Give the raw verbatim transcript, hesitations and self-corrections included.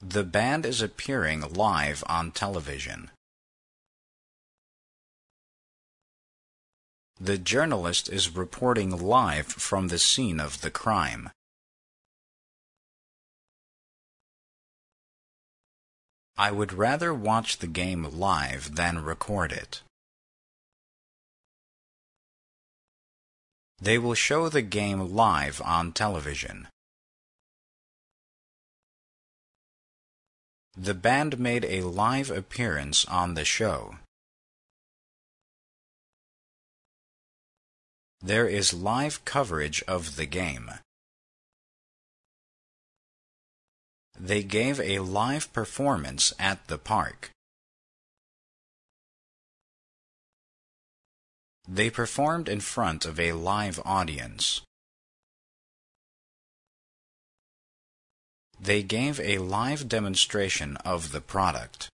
The band is appearing live on television. The journalist is reporting live from the scene of the crime. I would rather watch the game live than record it. They will show the game live on television. The band made a live appearance on the show. There is live coverage of the game. They gave a live performance at the park. They performed in front of a live audience. They gave a live demonstration of the product.